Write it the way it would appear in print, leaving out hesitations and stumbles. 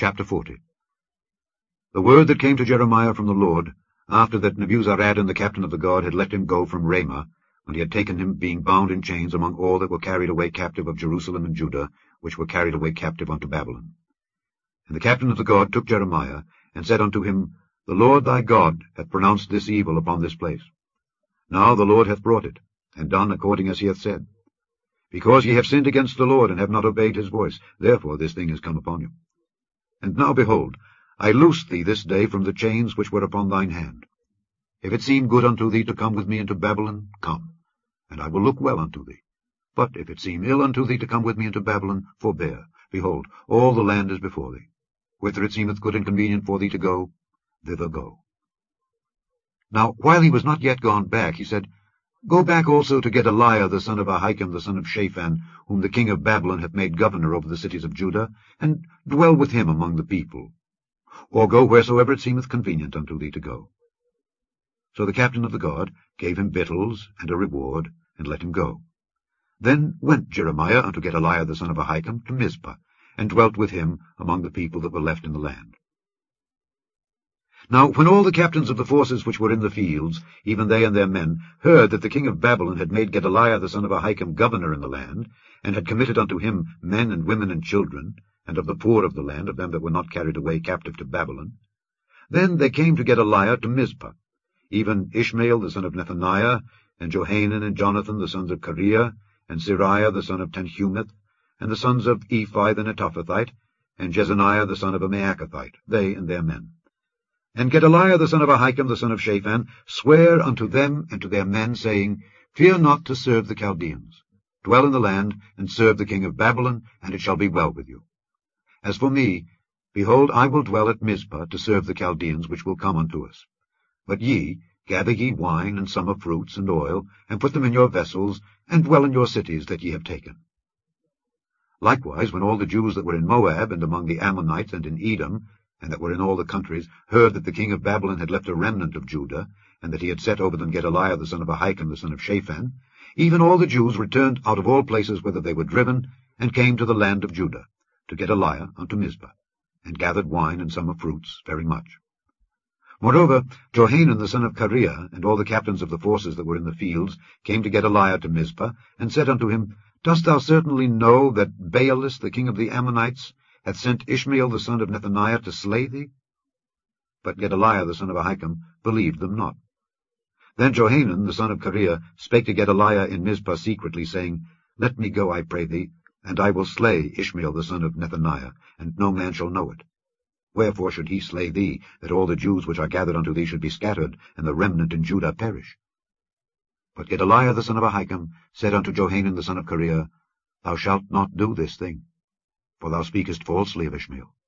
Chapter 40. The word that came to Jeremiah from the Lord, after that Nebuzaradan the captain of the guard had let him go from Ramah, when he had taken him being bound in chains among all that were carried away captive of Jerusalem and Judah, which were carried away captive unto Babylon. And the captain of the guard took Jeremiah, and said unto him, The Lord thy God hath pronounced this evil upon this place. Now the Lord hath brought it, and done according as he hath said. Because ye have sinned against the Lord, and have not obeyed his voice, therefore this thing is come upon you. And now, behold, I loose thee this day from the chains which were upon thine hand. If it seem good unto thee to come with me into Babylon, come, and I will look well unto thee. But if it seem ill unto thee to come with me into Babylon, forbear. Behold, all the land is before thee. Whither it seemeth good and convenient for thee to go, thither go. Now, while he was not yet gone back, he said, Go back also to Gedaliah the son of Ahikam the son of Shaphan, whom the king of Babylon hath made governor over the cities of Judah, and dwell with him among the people. Or go wheresoever it seemeth convenient unto thee to go. So the captain of the guard gave him victuals and a reward, and let him go. Then went Jeremiah unto Gedaliah the son of Ahikam to Mizpah, and dwelt with him among the people that were left in the land. Now when all the captains of the forces which were in the fields, even they and their men, heard that the king of Babylon had made Gedaliah the son of Ahikam governor in the land, and had committed unto him men and women and children, and of the poor of the land, of them that were not carried away captive to Babylon, then they came to Gedaliah to Mizpah, even Ishmael the son of Nethaniah, and Johanan and Jonathan the sons of Kareah, and Siriah the son of Tanhumeth, and the sons of Ephi the Netophathite, and Jezaniah the son of a Maacathite, they and their men. And Gedaliah the son of Ahikam the son of Shaphan sware unto them and to their men, saying, Fear not to serve the Chaldeans. Dwell in the land, and serve the king of Babylon, and it shall be well with you. As for me, behold, I will dwell at Mizpah to serve the Chaldeans which will come unto us. But ye, gather ye wine and summer fruits and oil, and put them in your vessels, and dwell in your cities that ye have taken. Likewise, when all the Jews that were in Moab, and among the Ammonites, and in Edom, and that were in all the countries, heard that the king of Babylon had left a remnant of Judah, and that he had set over them Gedaliah the son of Ahikam the son of Shaphan, even all the Jews returned out of all places whither they were driven, and came to the land of Judah, to Gedaliah unto Mizpah, and gathered wine and summer fruits very much. Moreover, Johanan the son of Kareah, and all the captains of the forces that were in the fields, came to Gedaliah to Mizpah, and said unto him, Dost thou certainly know that Baalis the king of the Ammonites hath sent Ishmael the son of Nethaniah to slay thee? But Gedaliah the son of Ahikam believed them not. Then Johanan the son of Kareah spake to Gedaliah in Mizpah secretly, saying, Let me go, I pray thee, and I will slay Ishmael the son of Nethaniah, and no man shall know it. Wherefore should he slay thee, that all the Jews which are gathered unto thee should be scattered, and the remnant in Judah perish? But Gedaliah the son of Ahikam said unto Johanan the son of Kareah, Thou shalt not do this thing, for thou speakest falsely of Ishmael.